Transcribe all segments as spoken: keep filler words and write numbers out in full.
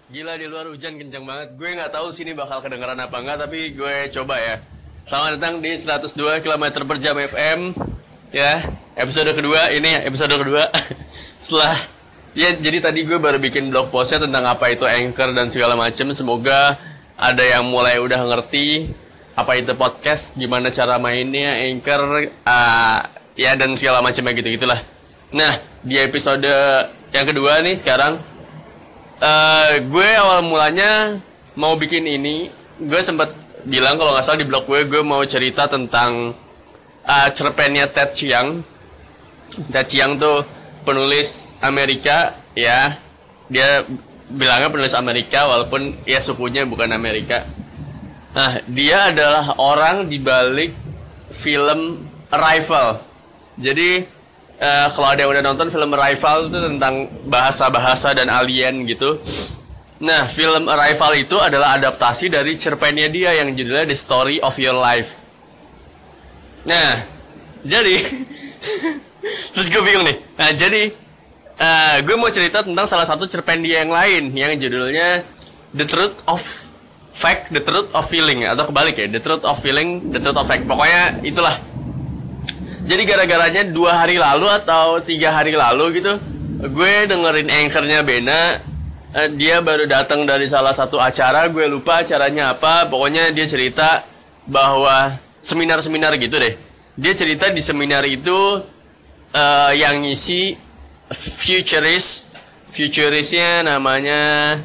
Gila, di luar hujan kencang banget. Gue nggak tahu sini bakal kedengeran apa enggak, tapi gue coba ya. Selamat datang di seratus dua kilometer per jam F M. Ya, episode kedua ini episode kedua. Setelah ya jadi tadi gue baru bikin blog postnya tentang apa itu Anchor dan segala macam. Semoga ada yang mulai udah ngerti apa itu podcast, gimana cara mainnya Anchor, uh, ya dan segala macamnya gitu-gitulah. Nah, di episode yang kedua nih sekarang Uh, gue awal mulanya mau bikin ini, gue sempat bilang kalau nggak salah di blog gue, gue mau cerita tentang uh, cerpennya Ted Chiang. Ted Chiang tuh penulis Amerika, ya. Dia bilangnya penulis Amerika walaupun ya sukunya bukan Amerika. Nah, dia adalah orang di balik film Arrival. Jadi Uh, kalau ada yang udah nonton film Arrival itu tentang bahasa-bahasa dan alien gitu. Nah, film Arrival itu adalah adaptasi dari cerpennya dia yang judulnya The Story of Your Life. Nah, jadi terus gue bingung nih. Nah, jadi uh, gue mau cerita tentang salah satu cerpen dia yang lain yang judulnya The Truth of Fact, The Truth of Feeling, atau kebalik ya, The Truth of Feeling, The Truth of Fact. Pokoknya itulah. Jadi gara-garanya dua hari lalu atau tiga hari lalu gitu, gue dengerin anchornya Bena. Dia baru datang dari salah satu acara, gue lupa acaranya apa. Pokoknya dia cerita bahwa seminar-seminar gitu deh. Dia cerita di seminar itu uh, yang ngisi futurist, futuristnya namanya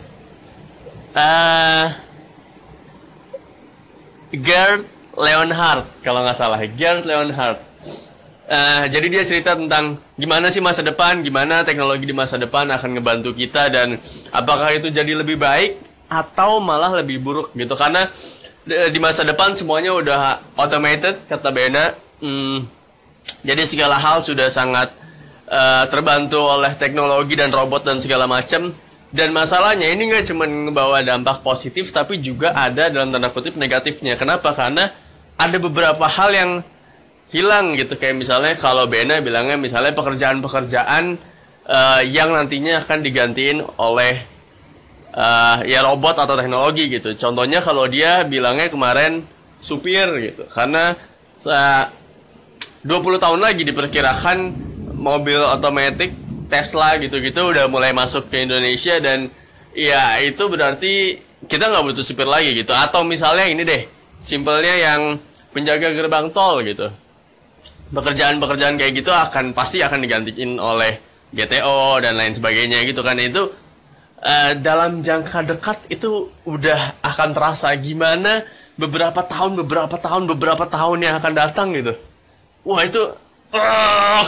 uh, Gerd Leonhard kalau nggak salah, Gerd Leonhard. Uh, jadi dia cerita tentang gimana sih masa depan, gimana teknologi di masa depan akan ngebantu kita dan apakah itu jadi lebih baik atau malah lebih buruk gitu. Karena di masa depan semuanya udah automated kata Bena. Hmm, jadi segala hal sudah sangat uh, terbantu oleh teknologi dan robot dan segala macam. Dan masalahnya ini nggak cuma ngebawa dampak positif tapi juga ada dalam tanda kutip negatifnya. Kenapa? Karena ada beberapa hal yang hilang gitu, kayak misalnya kalau Bena bilangnya misalnya pekerjaan-pekerjaan uh, yang nantinya akan digantiin oleh uh, ya robot atau teknologi gitu. Contohnya kalau dia bilangnya kemarin supir gitu, karena uh, dua puluh tahun lagi diperkirakan mobil otomatis Tesla gitu-gitu udah mulai masuk ke Indonesia dan ya itu berarti kita nggak butuh supir lagi gitu. Atau misalnya ini deh, simpelnya yang penjaga gerbang tol gitu. Pekerjaan-pekerjaan kayak gitu akan pasti akan digantiin oleh G T O dan lain sebagainya gitu kan. Itu uh, dalam jangka dekat itu udah akan terasa gimana beberapa tahun beberapa tahun beberapa tahun yang akan datang gitu. Wah itu uh,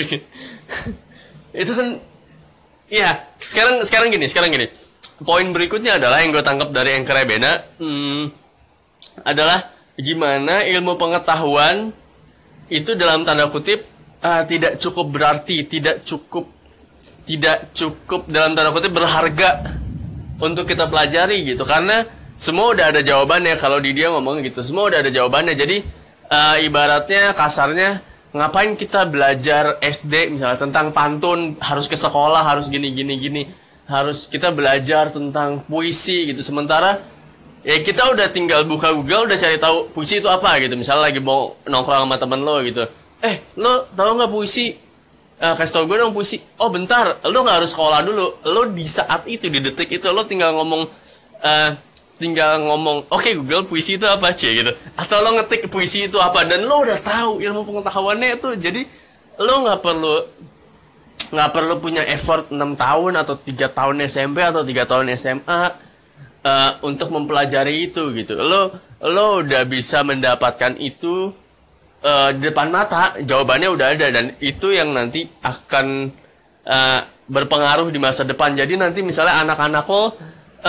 itu kan ya sekarang sekarang gini sekarang gini poin berikutnya adalah yang gue tangkap dari Anchor Bena hmm, adalah gimana ilmu pengetahuan itu dalam tanda kutip uh, tidak cukup berarti, tidak cukup tidak cukup dalam tanda kutip berharga untuk kita pelajari gitu. Karena semua udah ada jawabannya. Kalau di dia ngomong gitu, semua udah ada jawabannya. Jadi uh, ibaratnya kasarnya ngapain kita belajar S D misalnya tentang pantun, harus ke sekolah, harus gini gini gini, harus kita belajar tentang puisi gitu. Sementara ya kita udah tinggal buka Google, udah cari tahu puisi itu apa gitu. Misalnya lagi mau nongkrong sama temen lo gitu, eh lo tau nggak puisi? Uh, kasih tau gue dong puisi. Oh bentar, lo nggak harus sekolah dulu. Lo di saat itu, di detik itu lo tinggal ngomong, uh, tinggal ngomong, oke okay, Google puisi itu apa cie gitu. Atau lo ngetik puisi itu apa dan lo udah tahu ilmu pengetahuannya itu. Jadi lo nggak perlu nggak perlu punya effort enam tahun atau tiga tahun S M P atau tiga tahun S M A. Uh, untuk mempelajari itu gitu. Lo lo udah bisa mendapatkan itu uh, di depan mata, jawabannya udah ada dan itu yang nanti akan uh, berpengaruh di masa depan. Jadi nanti misalnya anak-anak lo uh,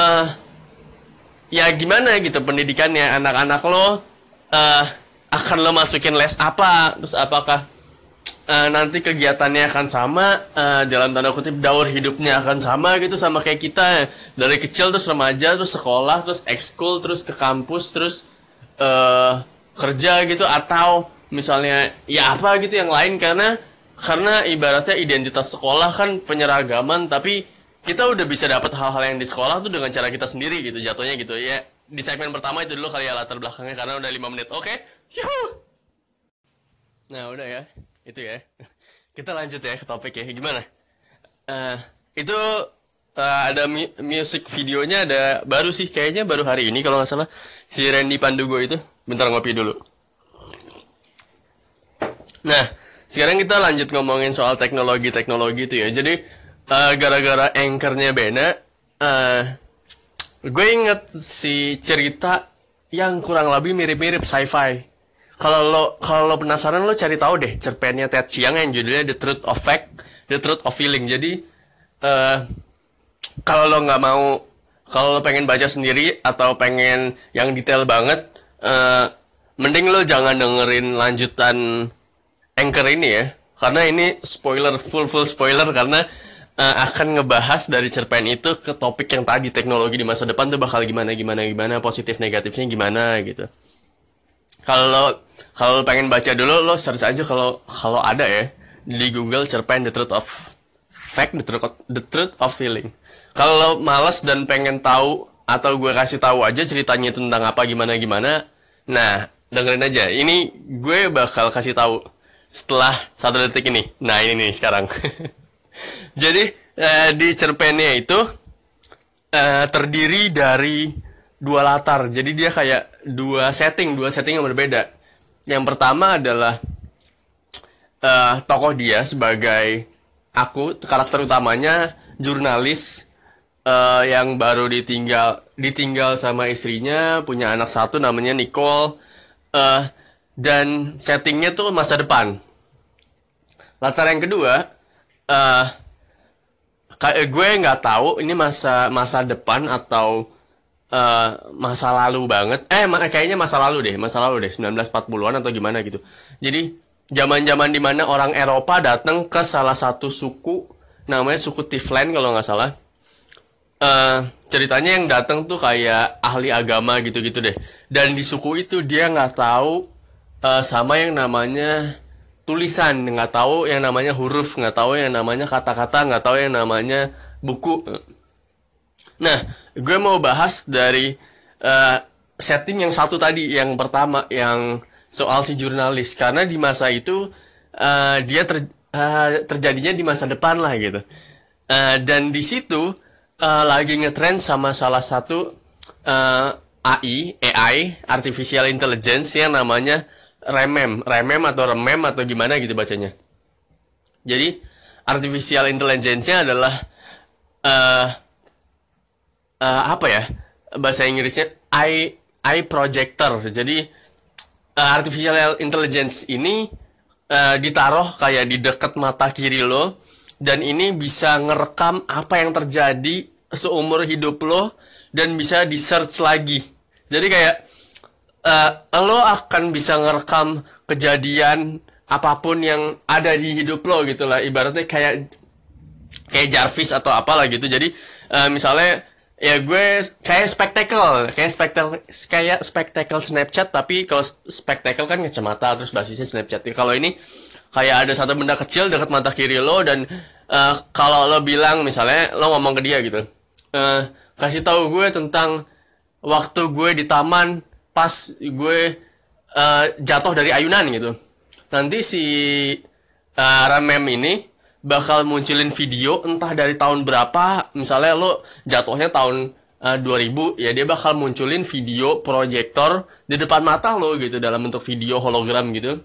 ya gimana gitu pendidikannya, anak-anak lo uh, akan lo masukin les apa, terus apakah Uh, nanti kegiatannya akan sama, uh, dalam tanda kutip daur hidupnya akan sama gitu sama kayak kita dari kecil terus remaja terus sekolah terus ekskul terus ke kampus terus uh, kerja gitu, atau misalnya ya apa gitu yang lain. Karena karena ibaratnya identitas sekolah kan penyeragaman, tapi kita udah bisa dapat hal-hal yang di sekolah tuh dengan cara kita sendiri gitu jatuhnya gitu ya. Di segmen pertama itu dulu kali ya latar belakangnya karena udah lima menit. Oke. Yuhu. Nah, udah ya. Itu ya. Kita lanjut ya ke topik ya. Gimana? Uh, itu uh, ada mu- music videonya ada baru sih kayaknya baru hari ini kalau nggak salah si Randy Pandugo itu. Bentar ngopi dulu. Nah, sekarang kita lanjut ngomongin soal teknologi-teknologi itu ya. Jadi uh, gara-gara anchornya Bena, uh, gue inget si cerita yang kurang lebih mirip-mirip sci-fi. Kalau lo kalau lo penasaran lo cari tahu deh cerpennya Ted Chiang yang judulnya The Truth of Fact, The Truth of Feeling. Jadi uh, kalau lo nggak mau, kalau lo pengen baca sendiri atau pengen yang detail banget, uh, mending lo jangan dengerin lanjutan Anchor ini ya, karena ini spoiler full full spoiler karena uh, akan ngebahas dari cerpen itu ke topik yang tadi teknologi di masa depan tuh bakal gimana gimana gimana positif negatifnya gimana gitu. Kalau kalau pengen baca dulu lo search aja kalau kalau ada ya di Google cerpen The Truth of Fact, The Truth of, The Truth of Feeling. Kalau malas dan pengen tahu atau gue kasih tahu aja ceritanya tentang apa gimana gimana, nah dengerin aja. Ini gue bakal kasih tahu setelah satu detik ini. Nah ini nih sekarang. Jadi eh, di cerpennya itu eh, terdiri dari dua latar. Jadi dia kayak dua setting, dua setting yang berbeda. Yang pertama adalah eh, tokoh dia sebagai aku, karakter utamanya jurnalis eh, yang baru ditinggal ditinggal sama istrinya, punya anak satu namanya Nicole. Eh, dan settingnya tuh masa depan. Latar yang kedua, uh, kayak gue nggak tahu ini masa masa depan atau uh, masa lalu banget. Eh, kayaknya masa lalu deh, masa lalu deh, sembilan belas empat puluhan atau gimana gitu. Jadi zaman-zaman dimana orang Eropa datang ke salah satu suku, namanya suku Tiflan kalau nggak salah. Uh, ceritanya yang datang tuh kayak ahli agama gitu-gitu deh. Dan di suku itu dia nggak tahu Uh, sama yang namanya tulisan, nggak tahu yang namanya huruf, nggak tahu yang namanya kata-kata, nggak tahu yang namanya buku. Nah, gue mau bahas dari uh, setting yang satu tadi, yang pertama, yang soal si jurnalis, karena di masa itu uh, dia ter, uh, terjadinya di masa depan lah gitu. Uh, dan di situ uh, lagi ngetrend sama salah satu uh, A I, A I, Artificial Intelligence yang namanya Remem, Remem atau Remem atau gimana gitu bacanya. Jadi Artificial Intelligence-nya adalah uh, uh, apa ya bahasa Inggrisnya eye eye projector. Jadi uh, Artificial Intelligence ini uh, ditaruh kayak di dekat mata kiri lo dan ini bisa ngerekam apa yang terjadi seumur hidup lo dan bisa di search lagi. Jadi kayak Uh, lo akan bisa ngerekam kejadian apapun yang ada di hidup lo gitu lah, ibaratnya kayak kayak Jarvis atau apalah gitu. Jadi uh, misalnya ya gue kayak spectacle, kayak spectacle kayak spectacle Snapchat, tapi kalau spectacle kan kacamata terus basisnya Snapchat. Kalau ini kayak ada satu benda kecil dekat mata kiri lo dan uh, kalau lo bilang misalnya lo ngomong ke dia gitu, uh, kasih tahu gue tentang waktu gue di taman pas gue uh, jatuh dari ayunan gitu. Nanti si uh, Remem ini bakal munculin video entah dari tahun berapa. Misalnya lo jatuhnya tahun uh, dua ribu, ya dia bakal munculin video proyektor di depan mata lo gitu dalam bentuk video hologram gitu.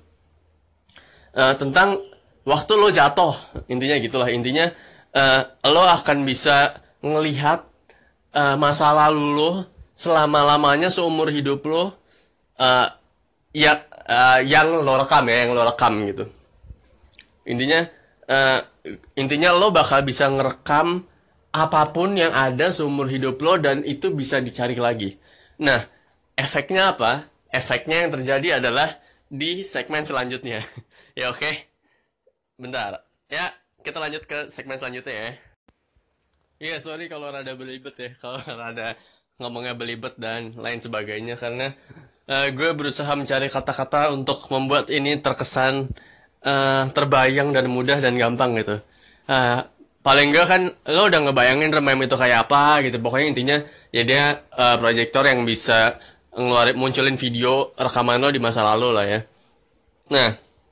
Uh, tentang waktu lo jatuh. Intinya gitulah. Intinya uh, lo akan bisa ngelihat uh, masa lalu lo selama-lamanya seumur hidup lo, uh, ya uh, yang lo rekam ya, yang lo rekam gitu. Intinya uh, intinya lo bakal bisa ngerekam apapun yang ada seumur hidup lo dan itu bisa dicari lagi. Nah, efeknya apa? Efeknya yang terjadi adalah di segmen selanjutnya. Ya oke. Okay. Bentar. Ya, kita lanjut ke segmen selanjutnya ya. Iya, yeah, sorry kalau rada belibet ya, kalau rada ngomongnya belibet dan lain sebagainya, karena uh, gue berusaha mencari kata-kata untuk membuat ini terkesan uh, terbayang dan mudah dan gampang gitu. Uh, paling enggak kan lo udah ngebayangin remem itu kayak apa gitu. Pokoknya intinya ya dia uh, proyektor yang bisa ngeluarin munculin video rekaman lo di masa lalu lah ya. Nah,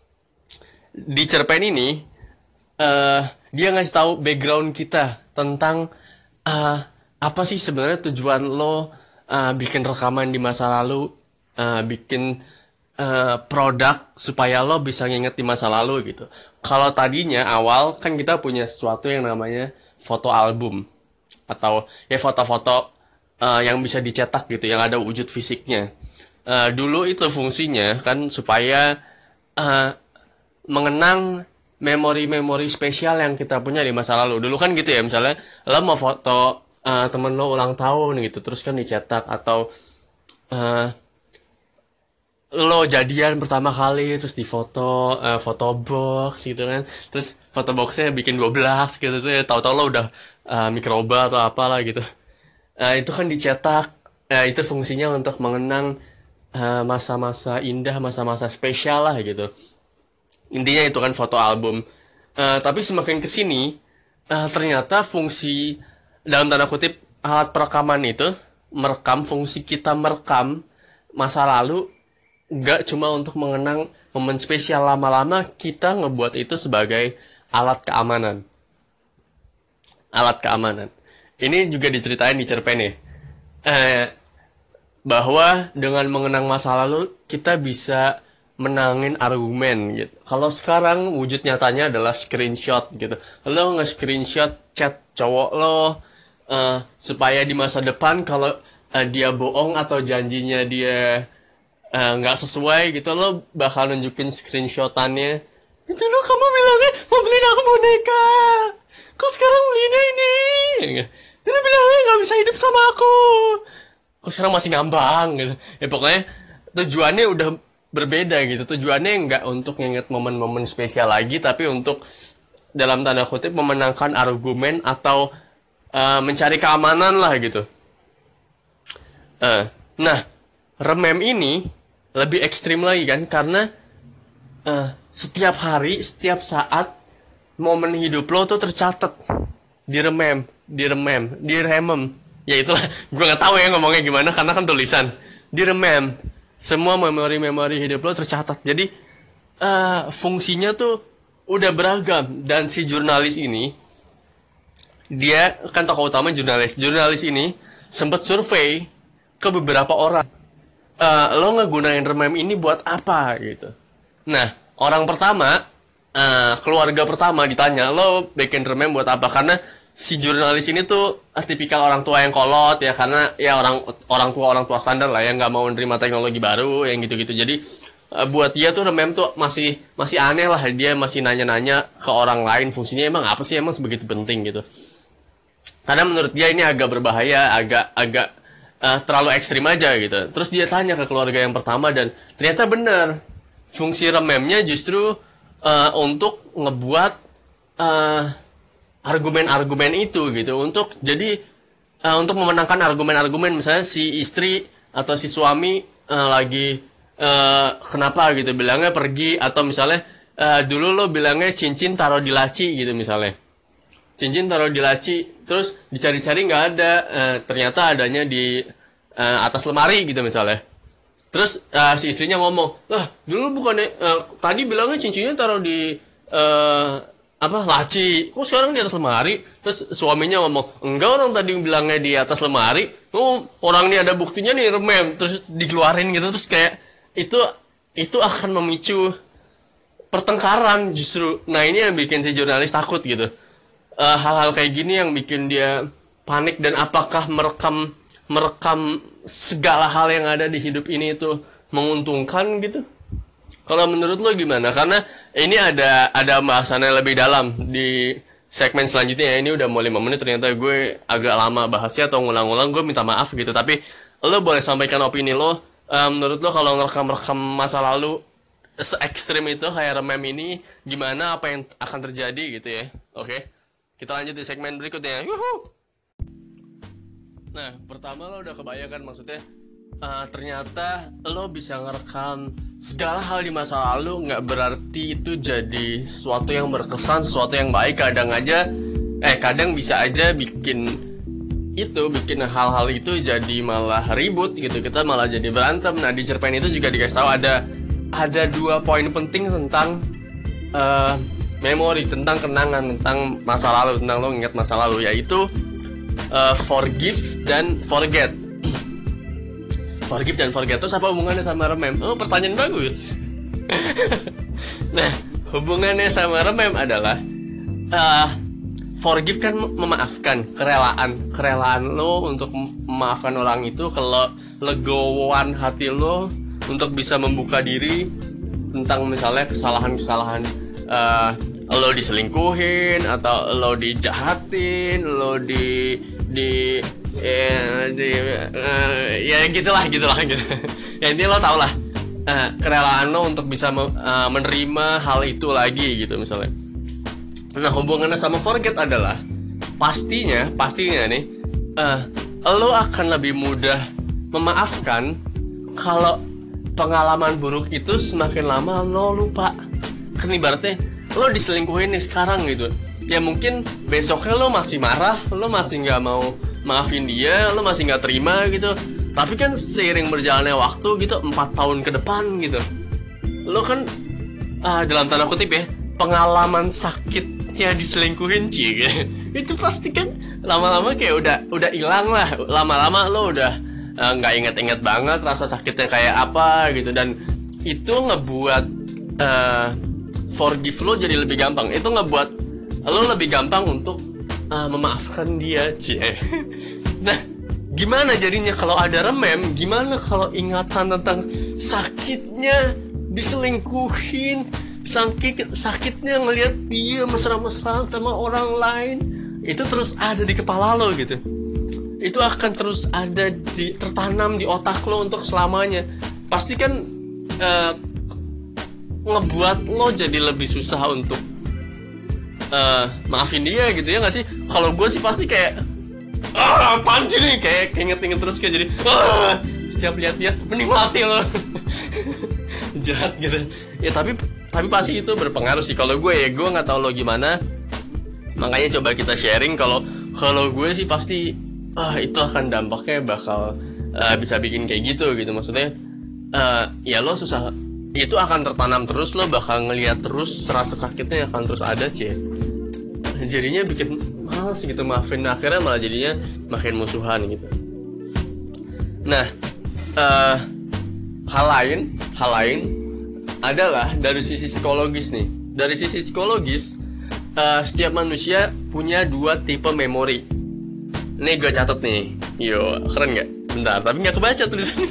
di cerpen ini uh, dia ngasih tahu background kita tentang uh, apa sih sebenarnya tujuan lo uh, bikin rekaman di masa lalu, uh, bikin uh, produk supaya lo bisa nginget di masa lalu gitu. Kalau tadinya awal kan kita punya sesuatu yang namanya foto album atau ya foto-foto uh, yang bisa dicetak gitu, yang ada wujud fisiknya. Uh, dulu itu fungsinya kan supaya uh, mengenang memori-memori spesial yang kita punya di masa lalu. Dulu kan gitu ya, misalnya lo mau foto uh, temen lo ulang tahun gitu, terus kan dicetak, atau uh, lo jadian pertama kali terus difoto, uh, foto box gitu kan, terus foto boxnya bikin dua belas gitu tuh ya, tahu-tahu lo udah uh, mikroba atau apalah gitu. Uh, itu kan dicetak, uh, itu fungsinya untuk mengenang uh, masa-masa indah, masa-masa spesial lah gitu. Intinya itu kan foto album. Uh, tapi semakin kesini, uh, ternyata fungsi dalam tanda kutip alat perekaman itu merekam, fungsi kita merekam masa lalu gak cuma untuk mengenang momen spesial. Lama-lama kita ngebuat itu sebagai alat keamanan. Alat keamanan. Ini juga diceritain di cerpen ya. Uh, bahwa dengan mengenang masa lalu kita bisa menangin argumen gitu. Kalau sekarang wujud nyatanya adalah screenshot gitu. Lo nge-screenshot chat cowok lo uh, supaya di masa depan kalau uh, dia bohong atau janjinya dia nggak uh, sesuai gitu, lo bakal nunjukin screenshotannya. Itu lo kamu bilangnya mau beliin aku boneka, kok sekarang beliinnya ini? Itu lo bilangnya nggak bisa hidup sama aku, kok sekarang masih ngambang gitu. Ya pokoknya tujuannya udah berbeda gitu. Tujuannya nggak untuk nginget momen-momen spesial lagi, tapi untuk dalam tanda kutip memenangkan argumen atau uh, mencari keamanan lah gitu. Uh, nah, remem ini lebih ekstrim lagi kan, karena uh, setiap hari, setiap saat momen hidup lo tuh tercatat, diremem, diremem, diremem. Ya itulah, gue nggak tahu ya ngomongnya gimana karena kan tulisan. Diremem. Semua memori-memori hidup lo tercatat. Jadi uh, fungsinya tuh udah beragam. Dan si jurnalis ini, dia kan tokoh utama jurnalis. Jurnalis ini sempat survei ke beberapa orang. Uh, lo ngegunain remem ini buat apa gitu. Nah, orang pertama, uh, keluarga pertama ditanya, lo bikin remem buat apa? Karena si jurnalis ini tuh tipikal orang tua yang kolot ya, karena ya orang orang tua orang tua standar lah yang nggak mau menerima teknologi baru yang gitu-gitu. Jadi uh, buat dia tuh remem tuh masih masih aneh lah. Dia masih nanya-nanya ke orang lain fungsinya emang apa sih, emang sebegitu penting gitu. Karena menurut dia ini agak berbahaya, agak agak uh, terlalu ekstrim aja gitu. Terus dia tanya ke keluarga yang pertama dan ternyata benar, fungsi rememnya justru uh, untuk ngebuat uh, argumen-argumen itu gitu, untuk jadi uh, untuk memenangkan argumen-argumen. Misalnya si istri atau si suami uh, lagi uh, kenapa gitu bilangnya pergi, atau misalnya uh, dulu lo bilangnya cincin taruh di laci gitu, misalnya cincin taruh di laci, terus dicari-cari nggak ada, uh, ternyata adanya di uh, atas lemari gitu misalnya. Terus uh, si istrinya ngomong, lah dulu bukannya uh, tadi bilangnya cincinnya taruh di uh, apa laci, kok sekarang di atas lemari? Terus suaminya ngomong, enggak, orang tadi bilangnya di atas lemari. Oh, orang ini ada buktinya nih, remem. Terus dikeluarin gitu. Terus kayak itu itu akan memicu pertengkaran justru. Nah ini yang bikin si jurnalis takut gitu. Uh, hal-hal kayak gini yang bikin dia panik. Dan apakah merekam merekam segala hal yang ada di hidup ini itu menguntungkan gitu? Kalau menurut lo gimana? Karena ini ada ada bahasannya lebih dalam di segmen selanjutnya ya. Ini udah mau lima menit, ternyata gue agak lama bahasnya atau ngulang-ngulang, gue minta maaf gitu. Tapi lo boleh sampaikan opini lo. Uh, menurut lo kalau ngerekam-rekam masa lalu se-ekstrim itu kayak remem ini, gimana, apa yang akan terjadi gitu ya? Oke, kita lanjut di segmen berikutnya. Yuhu! Nah, pertama lo udah kebayangkan maksudnya, Uh, ternyata lo bisa ngerekam segala hal di masa lalu, nggak berarti itu jadi sesuatu yang berkesan, sesuatu yang baik. Kadang aja eh kadang bisa aja bikin itu bikin hal-hal itu jadi malah ribut gitu, kita malah jadi berantem. Nah di cerpen itu juga dikasih tahu ada ada dua poin penting tentang uh, memori, tentang kenangan, tentang masa lalu, tentang lo ingat masa lalu, yaitu uh, forgive dan forget. Forgive dan forget itu apa hubungannya sama remem? Oh, pertanyaan bagus. Nah, hubungannya sama remem adalah uh, forgive kan memaafkan, kerelaan, kerelaan lo untuk memaafkan orang itu, kalau legowan hati lo untuk bisa membuka diri tentang misalnya kesalahan-kesalahan uh, lo diselingkuhin atau lo dijahatin, lo di di ya, di uh, ya gitulah gitulah gitu. Ya intinya lo tau lah uh, kerelaan lo untuk bisa me, uh, menerima hal itu lagi gitu misalnya. Nah hubungannya sama forget adalah pastinya pastinya nih uh, lo akan lebih mudah memaafkan kalau pengalaman buruk itu semakin lama lo lupa. Kan ibaratnya lo diselingkuhin nih sekarang gitu, ya mungkin besoknya lo masih marah, lo masih nggak mau maafin dia, lo masih nggak terima gitu. Tapi kan seiring berjalannya waktu gitu, empat tahun ke depan gitu, lo kan uh, dalam tanda kutip ya, pengalaman sakitnya diselingkuhin cie gitu. Itu pasti kan lama-lama kayak udah udah hilang lah, lama-lama lo udah nggak uh, inget-inget banget rasa sakitnya kayak apa gitu. Dan itu ngebuat uh, forgive lo jadi lebih gampang, itu ngebuat lo lebih gampang untuk uh, memaafkan dia cie. Nah gimana jadinya kalau ada remem? Gimana kalau ingatan tentang sakitnya diselingkuhin, sakit sakitnya ngelihat dia mesra-mesraan sama orang lain, itu terus ada di kepala lo gitu? Itu akan terus ada di, tertanam di otak lo untuk selamanya. Pasti kan uh, ngebuat lo jadi lebih susah untuk uh, maafin dia gitu ya nggak sih? Kalau gue sih pasti kayak ah apaan sih nih, kayak inget-inget terus kayak jadi ah, setiap lihat dia mending mati lo. Jahat gitu ya. Tapi tapi pasti itu berpengaruh sih kalau gue ya. Gue nggak tahu lo gimana, makanya coba kita sharing. Kalau kalau gue sih pasti ah itu akan dampaknya bakal uh, bisa bikin kayak gitu gitu. Maksudnya uh, ya lo susah, itu akan tertanam terus, lo bakal ngelihat terus rasa sakitnya akan terus ada cie. Jadinya bikin males gitu maafin, akhirnya malah jadinya makin musuhan gitu. Nah uh, hal lain hal lain adalah dari sisi psikologis nih. Dari sisi psikologis uh, setiap manusia punya dua tipe memori. Nih gue catat nih, yo keren nggak? Bentar, tapi nggak kebaca tulisannya.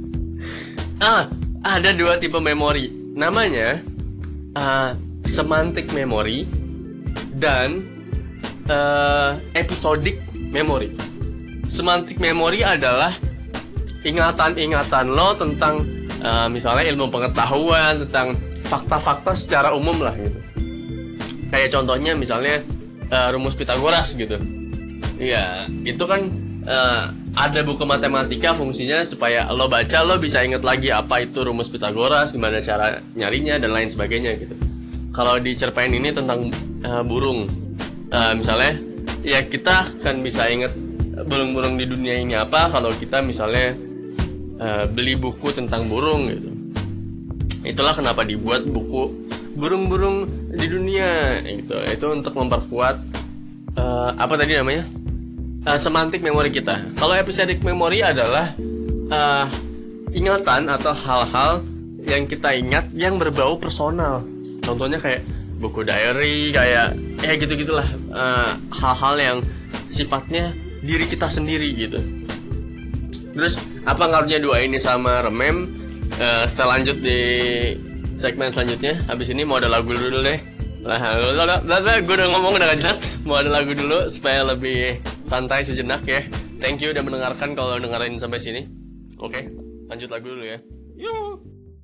Ah, ada dua tipe memori. Namanya uh, semantic memory dan uh, episodic memory. Semantic memory adalah ingatan-ingatan lo tentang uh, misalnya ilmu pengetahuan, tentang fakta-fakta secara umum lah gitu. Kayak contohnya misalnya uh, rumus Pitagoras gitu. Ya, itu kan uh, ada buku matematika fungsinya supaya lo baca, lo bisa inget lagi apa itu rumus Pitagoras, gimana cara nyarinya, dan lain sebagainya gitu. Kalau di cerpen ini tentang uh, burung, uh, misalnya, ya kita kan bisa inget burung-burung di dunia ini apa kalau kita misalnya uh, beli buku tentang burung gitu. Itulah kenapa dibuat buku burung-burung di dunia gitu. Itu untuk memperkuat uh, apa tadi namanya? Uh, semantik memori kita. Kalau episodic memory adalah uh, ingatan atau hal-hal yang kita ingat yang berbau personal. Contohnya kayak buku diary, kayak ya gitu-gitulah, uh, hal-hal yang sifatnya diri kita sendiri gitu. Terus apa ngaruhnya dua ini sama remem? Uh, kita lanjut di segmen selanjutnya. Habis ini mau ada lagu dulu deh. Lah, gue udah ngomong udah gak jelas. Mau ada lagu dulu supaya lebih santai sejenak ya. Thank you udah mendengarkan kalau dengerin sampai sini. Oke, lanjut lagu dulu ya. Yuk.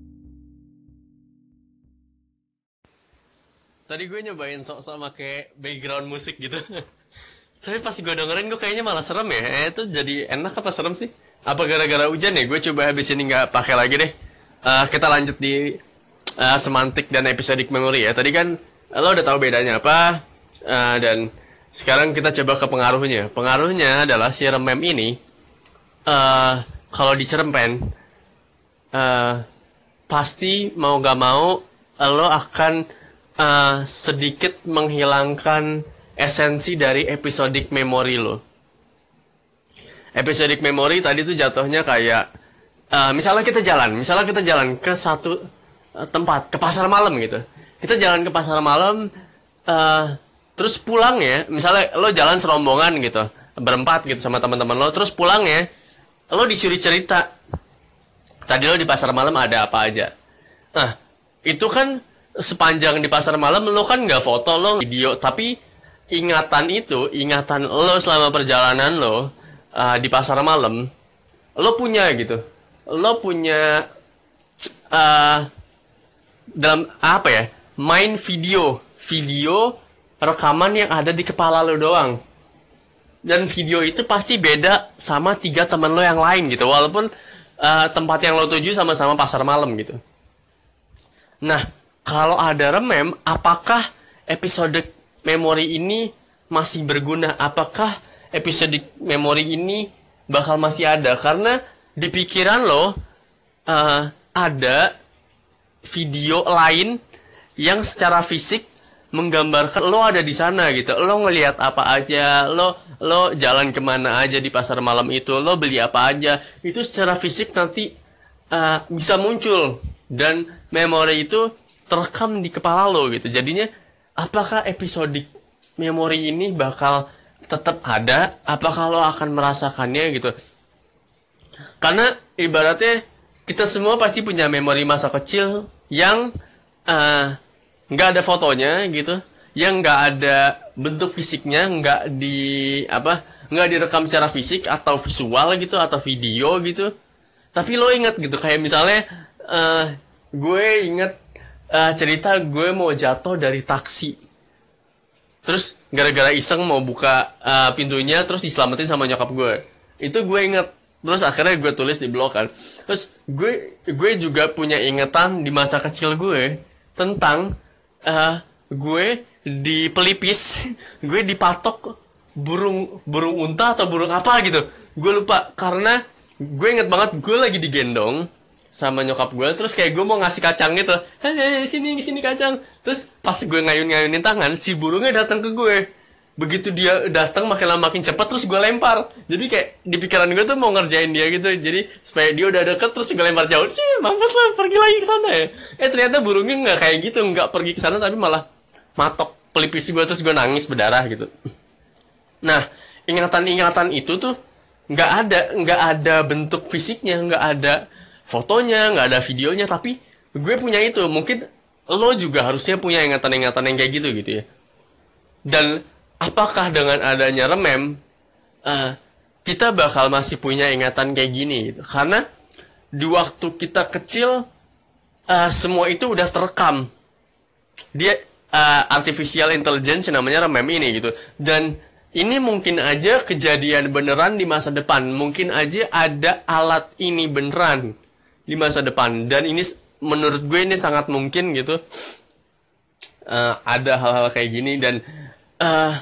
Tadi gue nyobain sok-sok pakai background musik gitu. Tapi pas gue dengerin gue kayaknya malah serem ya. Eh, itu jadi enak apa serem sih? Apa gara-gara hujan ya? Gue coba habis ini nggak pakai lagi deh. Uh, kita lanjut di uh, semantik dan episodic memory ya. Tadi kan lo udah tahu bedanya apa, uh, dan Sekarang kita coba ke pengaruhnya. Pengaruhnya adalah si remem ini, uh, kalau dicerempen, uh, pasti mau gak mau lo akan uh, sedikit menghilangkan esensi dari episodic memory lo. Episodic memory tadi tuh jatuhnya kayak, uh, misalnya kita jalan, misalnya kita jalan ke satu uh, tempat, ke pasar malam gitu. Kita jalan ke pasar malam, uh, terus pulang ya, misalnya lo jalan serombongan gitu, berempat gitu sama teman-teman lo, terus pulang ya, lo disuruh cerita, tadi lo di pasar malam ada apa aja. Nah, itu kan sepanjang di pasar malam lo kan nggak foto, lo video, tapi ingatan itu, ingatan lo selama perjalanan lo uh, di pasar malam, lo punya gitu, lo punya uh, dalam apa ya, main video, video rekaman yang ada di kepala lo doang. Dan video itu pasti beda sama tiga teman lo yang lain gitu, walaupun uh, tempat yang lo tuju sama-sama pasar malam gitu. Nah, kalau ada remem, apakah episode memori ini masih berguna? Apakah episode memori ini bakal masih ada? Karena di pikiran lo uh, ada video lain yang secara fisik menggambarkan lo ada di sana gitu, lo ngelihat apa aja, lo lo jalan kemana aja di pasar malam itu, lo beli apa aja, itu secara fisik nanti uh, bisa muncul dan memori itu terekam di kepala lo gitu. Jadinya apakah episodic memori ini bakal tetap ada? Apakah lo akan merasakannya gitu? Karena ibaratnya kita semua pasti punya memori masa kecil yang uh, nggak ada fotonya gitu, yang nggak ada bentuk fisiknya, nggak di apa, nggak direkam secara fisik atau visual gitu atau video gitu. Tapi lo inget gitu, kayak misalnya uh, gue inget uh, cerita gue mau jatuh dari taksi, terus gara-gara iseng mau buka uh, pintunya, terus diselamatin sama nyokap gue. Itu gue inget, terus akhirnya gue tulis di blog kan. Terus gue gue juga punya ingatan di masa kecil gue tentang uh, gue di pelipis, gue dipatok burung burung unta atau burung apa gitu, gue lupa. Karena gue inget banget gue lagi digendong sama nyokap gue, terus kayak gue mau ngasih kacang gitu, hei sini sini kacang. Terus pas gue ngayun-ngayunin tangan, si burungnya datang ke gue. Begitu dia datang makin lama makin cepat, terus gue lempar. Jadi kayak di pikiran gue tuh mau ngerjain dia gitu, jadi supaya dia udah deket, terus gue lempar jauh. Cih, mampus lah, pergi lagi ke sana ya. Eh ternyata burungnya nggak kayak gitu, nggak pergi ke sana, tapi malah matok pelipis gue, terus gue nangis berdarah gitu. Nah, ingatan-ingatan itu tuh nggak ada, nggak ada bentuk fisiknya, nggak ada fotonya, nggak ada videonya, tapi gue punya itu. Mungkin lo juga harusnya punya ingatan-ingatan yang kayak gitu gitu ya. Dan apakah dengan adanya remem, uh, kita bakal masih punya ingatan kayak gini gitu? Karena di waktu kita kecil, uh, semua itu udah terekam. Dia uh, artificial intelligence namanya remem ini gitu. Dan ini mungkin aja kejadian beneran di masa depan. Mungkin aja ada alat ini beneran di masa depan. Dan ini menurut gue ini sangat mungkin gitu. Uh, ada hal-hal kayak gini dan uh,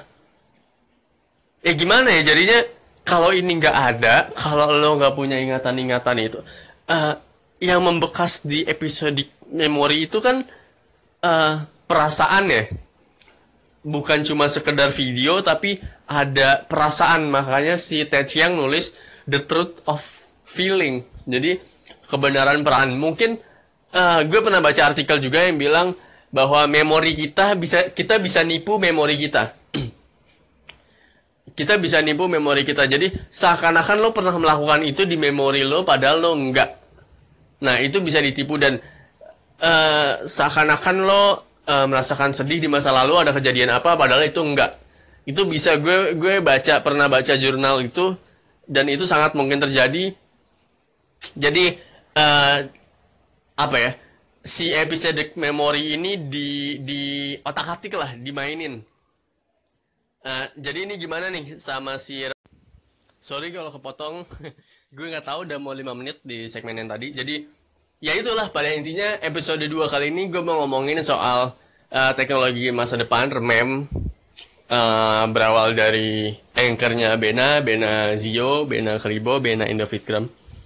ya gimana ya jadinya kalau ini nggak ada, kalau lo nggak punya ingatan-ingatan itu, uh, yang membekas di episode memori itu kan uh, perasaan ya, bukan cuma sekedar video tapi ada perasaan. Makanya si Ted Chiang nulis the truth of feeling, jadi kebenaran perasaan. Mungkin uh, gue pernah baca artikel juga yang bilang bahwa memori kita bisa kita bisa nipu memori kita. Kita bisa nipu memori kita. Jadi seakan-akan lo pernah melakukan itu di memori lo padahal lo enggak. Nah, itu bisa ditipu. Dan uh, seakan-akan lo uh, merasakan sedih di masa lalu ada kejadian apa padahal itu enggak. Itu bisa gue gue baca pernah baca jurnal itu dan itu sangat mungkin terjadi. Jadi uh, apa ya? Si episodic memory ini di di otak-atik lah, dimainin. Uh, jadi ini gimana nih sama si, sorry kalau kepotong, gue nggak tahu udah mau lima menit di segmen yang tadi. Jadi ya itulah pada intinya episode dua kali ini gue mau ngomongin soal uh, teknologi masa depan, remem. uh, berawal dari anchornya Bena, Bena Zio, Bena Kribo, Bena Indofitgram.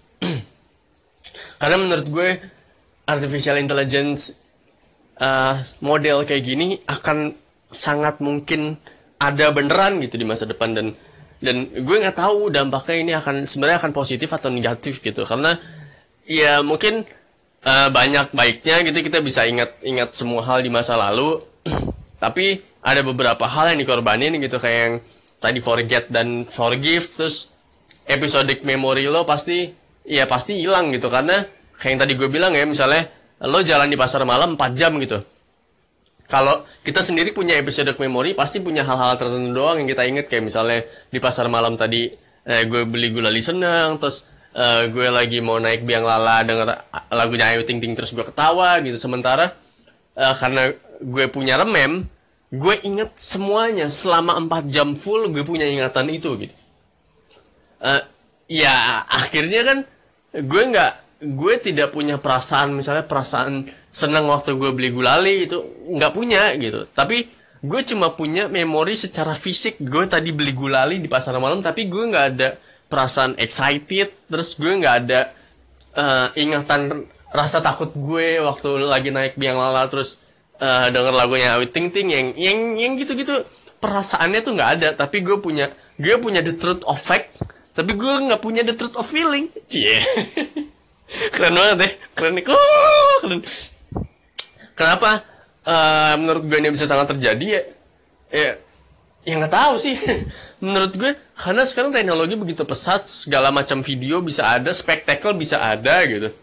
Karena menurut gue artificial intelligence uh, model kayak gini akan sangat mungkin ada beneran gitu di masa depan, dan dan gue nggak tahu dampaknya ini akan sebenarnya akan positif atau negatif gitu, karena ya mungkin uh, banyak baiknya gitu, kita bisa ingat-ingat semua hal di masa lalu tapi ada beberapa hal yang dikorbanin gitu, kayak yang tadi forget dan forgive, terus episodic memory lo pasti ya pasti hilang gitu, karena kayak yang tadi gue bilang ya, misalnya lo jalan di pasar malam empat jam gitu. Kalau kita sendiri punya episodic memory, pasti punya hal-hal tertentu doang yang kita inget, kayak misalnya di pasar malam tadi eh, gue beli gulali seneng, terus eh, gue lagi mau naik biang lala denger lagunya Ayu Ting Ting terus gue ketawa gitu. Sementara eh, karena gue punya remem, gue inget semuanya selama empat jam full, gue punya ingatan itu gitu. Eh, ya akhirnya kan gue nggak gue tidak punya perasaan, misalnya perasaan senang waktu gue beli gulali, itu nggak punya gitu. Tapi gue cuma punya memori secara fisik, gue tadi beli gulali di pasar malam, tapi gue nggak ada perasaan excited, terus gue nggak ada uh, ingatan rasa takut gue waktu lagi naik biang lala terus uh, denger lagunya Ayu Ting Ting yang yang yang gitu-gitu, perasaannya tuh nggak ada. Tapi gue punya gue punya the truth of fact, tapi gue nggak punya the truth of feeling. Cie. Keren banget deh, keren nih, oh, keren. Kenapa uh, menurut gue ini bisa sangat terjadi ya? Ya, ya nggak tahu sih. Menurut gue karena sekarang teknologi begitu pesat, segala macam video bisa ada, spektakel bisa ada gitu.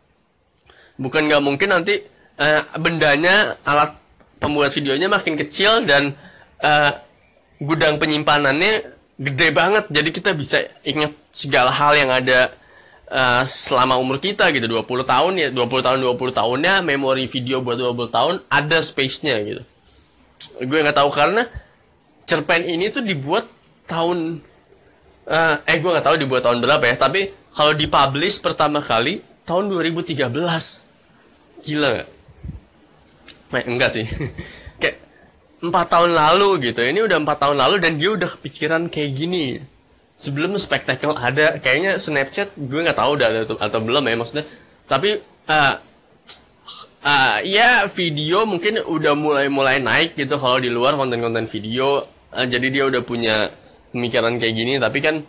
Bukan nggak mungkin nanti uh, bendanya, alat pembuat videonya makin kecil dan uh, gudang penyimpanannya gede banget, jadi kita bisa ingat segala hal yang ada Uh, selama umur kita gitu, dua puluh tahun ya, dua puluh tahun dua puluh tahunnya memori video buat dua puluh tahun ada space-nya gitu. Gue nggak tahu karena cerpen ini tuh dibuat tahun uh, eh gue nggak tahu dibuat tahun berapa ya, tapi kalau dipublish pertama kali tahun dua ribu tiga belas. Gila nggak? Nah, enggak sih. Kayak empat tahun lalu gitu. Ini udah empat tahun lalu dan dia udah kepikiran kayak gini. Sebelum spektakel ada, kayaknya Snapchat gue nggak tahu udah ada atau, atau belum ya maksudnya. Tapi uh, uh, ya video mungkin udah mulai-mulai naik gitu kalau di luar konten-konten video. Uh, jadi dia udah punya pemikiran kayak gini. Tapi kan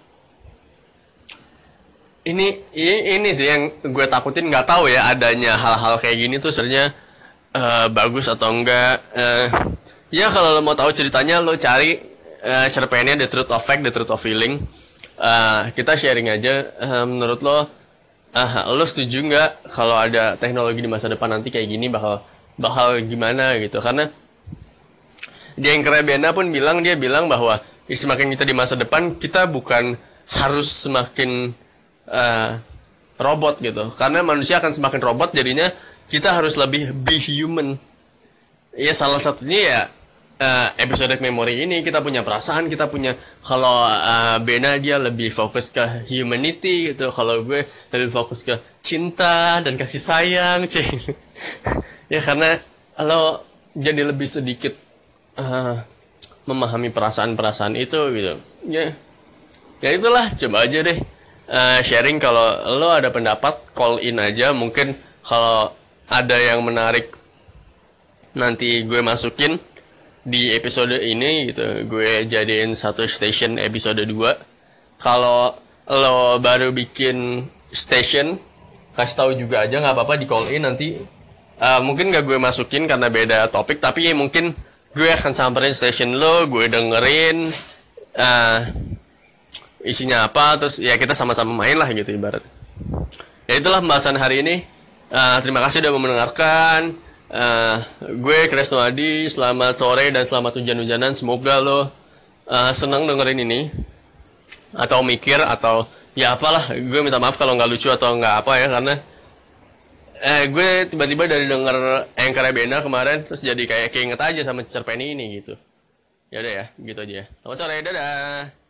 ini ini, ini sih yang gue takutin, nggak tahu ya adanya hal-hal kayak gini tuh sebenarnya uh, bagus atau enggak. Uh, ya kalau lo mau tahu ceritanya lo cari uh, cerpennya The Truth of Fact, The Truth of Feeling. Uh, kita sharing aja, uh, menurut lo, uh, lo setuju nggak kalau ada teknologi di masa depan nanti kayak gini bakal bakal gimana gitu? Karena dia yang keren Bena pun bilang, dia bilang bahwa ya, semakin kita di masa depan kita bukan harus semakin uh, robot gitu, karena manusia akan semakin robot, jadinya kita harus lebih be human. Ya salah satunya ya Uh, episode memory ini kita punya perasaan, kita punya, kalau uh, Bena dia lebih fokus ke humanity gitu, kalau gue lebih fokus ke cinta dan kasih sayang, cing. Ya karena lo jadi lebih sedikit uh, memahami perasaan-perasaan itu gitu. Ya, ya itulah, coba aja deh uh, sharing, kalau lo ada pendapat call in aja, mungkin kalau ada yang menarik nanti gue masukin di episode ini gitu, gue jadiin satu station episode dua. Kalau lo baru bikin station, kasih tahu juga aja, nggak apa-apa, di call in nanti. Uh, mungkin gak gue masukin karena beda topik, tapi ya mungkin gue akan samperin station lo, gue dengerin uh, isinya apa, terus ya kita sama-sama main lah gitu ibarat. Ya itulah pembahasan hari ini. Uh, terima kasih udah mendengarkan. Uh, gue Kresno Adi, selamat sore dan selamat hujan-hujanan. Semoga lo uh, senang dengerin ini, atau mikir, atau ya apalah. Gue minta maaf kalau nggak lucu atau nggak apa ya, karena eh, gue tiba-tiba dari denger Anchor Bena kemarin, terus jadi kayak keinget aja sama cerpen ini gitu. Ya udah ya, gitu aja. Selamat sore, dadah.